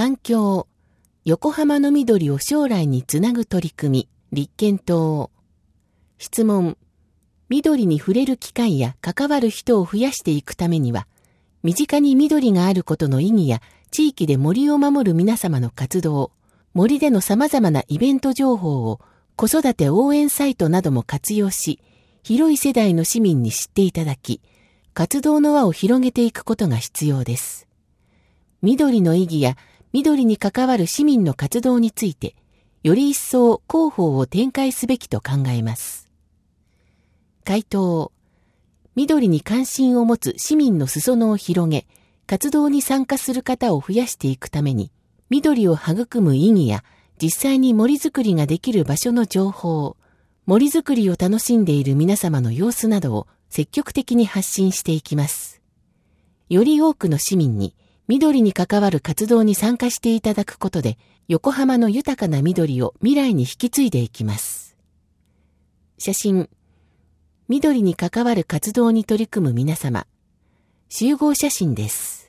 環境、横浜の緑を将来につなぐ取り組み、立憲党。質問、緑に触れる機会や関わる人を増やしていくためには、身近に緑があることの意義や地域で森を守る皆様の活動、森での様々なイベント情報を子育て応援サイトなども活用し、広い世代の市民に知っていただき、活動の輪を広げていくことが必要です。緑の意義や緑に関わる市民の活動について、より一層広報を展開すべきと考えます。回答、緑に関心を持つ市民の裾野を広げ、活動に参加する方を増やしていくために、緑を育む意義や実際に森づくりができる場所の情報、森づくりを楽しんでいる皆様の様子などを積極的に発信していきます。より多くの市民に緑に関わる活動に参加していただくことで、横浜の豊かな緑を未来に引き継いでいきます。写真、緑に関わる活動に取り組む皆様、集合写真です。